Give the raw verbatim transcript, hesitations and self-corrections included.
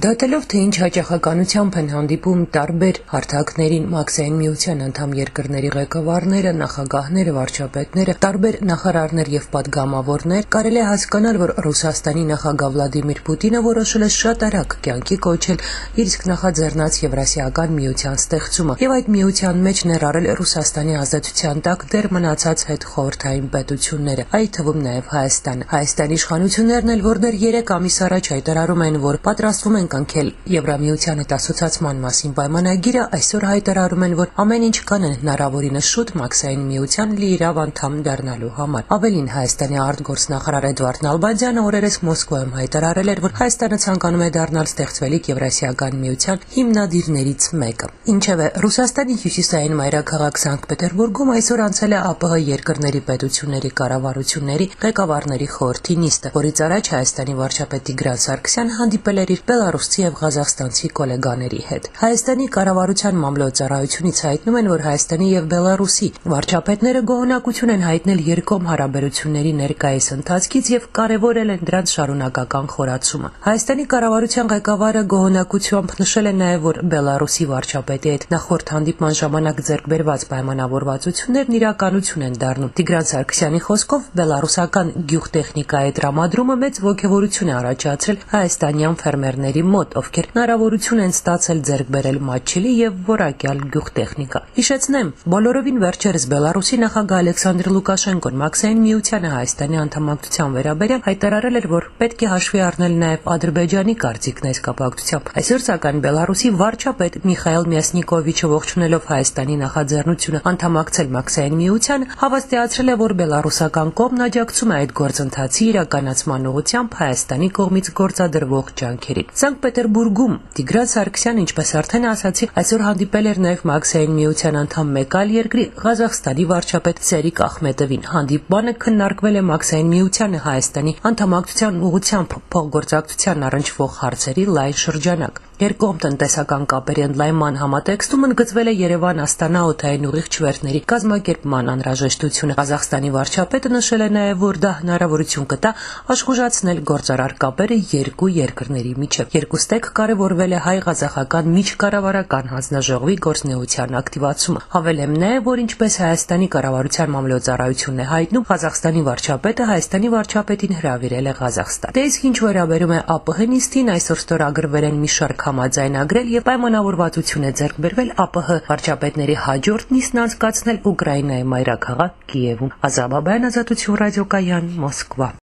Դատելով թե ինչ հաճախականությամբ են հանդիպում տարբեր հարթակներին Մաքսային միության անդամ երկրների ղեկավարները, նախագահները, վարչապետները, տարբեր նախարարներ եւ պատգամավորներ, կարելի է հասկանալ, որ Ռուսաստանի նախագահ Վլադիմիր Պուտինը որոշել է շատ արագ կյանքի կոչել իր իսկ նախաձեռնած Եվրասիական միության ստեղծումը եւ այդ միության մեջ ներառել Ռուսաստանի ազատության տակ դեռ մնացած հետխորհրդային պետությունները, այդ թվում նաեւ Հայաստանը։ Հայաստանի իշխանություններն էլ, որ դեռ երեք ամիս առաջ հայտարարում են, որ պատրաստվում են կնքել Եվրամիության հետ ասոցացման մասին պայմանագիրը, այսօր հայտարարում են, որ ամեն ինչ կանեն հնարավորինս շուտ Մաքսային միության լիիրավ անդամ դառնալու համար։ Ավելին, Հայաստանի արտգործնախարար Էդվարդ Նալբանդյանը օրերս Մոսկվայում հայտարարել էր, որ Հայաստանը ցանկանում է դառնալ ստեղծվելիք Եվրասիական միության հիմնադիրներից մեկը։ Ինչևէ, Ռուսաստանի հյուսիսային մայրաքաղաք Սանկտ Պետերբուրգում այսօր անցել է ԱՊՀ երկրների պետությունների կառավարությունների ղեկավարների խորհրդի նիստը, որից առաջ Հայաստանի վարչապետ Տիգրան Սարգսյանը հանդիպել էր իր բելառուսցի եւ ղազախստանցի գոլեգաների հետ։ Հայաստանի կառավարության մամլոյցարայությունից հայտնում են, որ Հայաստանի եւ Բելառուսի վարչապետները գոհունակություն են հայտնել երկկողմ հարաբերությունների ներկայիս ընթացքից եւ կարեւորել են դրանց շարունակական խորացումը։ Հայաստանի կառավարության ղեկավարը գոհունակությամբ նշել է նաեւ, որ Բելառուսի վարչապետի հետ նախորդ հանդիպման ժամանակ ձեռք բերված պայմանավորվածություններն իրականություն են դառնում։ Տիգրան Սարգսյանի խոսքով բելառուսական գյուղտեխնիկայի տրամադրումը մեծ ոգևորություն է առաջացրել հայաստանյան ֆերմերների մոտ, ովքեր հնարավորություն են ստացել ձեռք բերել մատչելի եւ որակյալ գյուղտեխնիկա։ Հիշեցնեմ, բոլորովին վերջերս Բելառուսի նախագահ Ալեքսանդր Լուկաշենկոն Մաքսային միությանը Հայաստանի անդամակցության վերաբերյալ հայտարարել էր, որ պետք է հաշվի առնել նաեւ Ադրբեջանի կարծիքն այս կապակցությամբ։ Այսօր սակայն Բելառուսի վարչապետ Միխայիլ Մյասնիկովիչը ողջունելով Հայաստանի նախաձեռնությունը անդամակցել Մաքսային միությանը, հավաստիացրել է, որ բելառուսական կողմն աջակցում է այդ գործընթացի իրականացման ուղղությամբ Հայաստանի կողմից գործադրվող ջանքերին։ Սանկտ Պետերբուրգում Տիգրան Սարգսյանը, ինչպես արդեն ասացի, այսօր հանդիպել էր նաև Մաքսային միության անդամ մեկ այլ երկրի Ղազախստանի վարչապետ Սերիկ Ախմետովին։ Հանդիպմանը քննարկվել է Մաքսային միությանը Հայաստանի անդամակցության ուղղությամբ փոխգործակցության առնչվող հարցերի լայն շրջանակ։ Երկկողմ տնտեսական կապերի ընդլայնման համատեքստում ընդգծվել է Երևան-Աստանա օդային ուղիղ չվերթների կազմակերպման անհրաժեշտությունը։ Ղազախստանի վարչապետը նշել է նաև, որ դա հնարավորություն կտա աշխուժացնել գործարար կապերը երկու երկրների միջև։ Երկուստեք կարևորվել է հայ-ղազախական միջկառավարական հանձնաժողովի գործնեության ակտիվացումը։ Հավելեմ նաև, որ ինչպես Հայաստանի կառավարության մամլոյցարայությունն է հայտնում, Ղազախստանի վարչապետը Հայաստանի վարչապետին հրավիրել է Ղազախստան։ Դե իսկ ինչ վերաբերում է ԱՊՀ նիստին, այսօր ստորագրվել են մի շարք համաձայնագրել եւ պայմանավորվածություն է ձեռք բերվել ԱՊՀ վարչապետների հաջորդ նիստն անցկացնել Ուկրաինայի մայրաքաղաք Կիևում։ Ազատ Բաբայան, Ազատություն ռադիոկայան, Մոսկվա։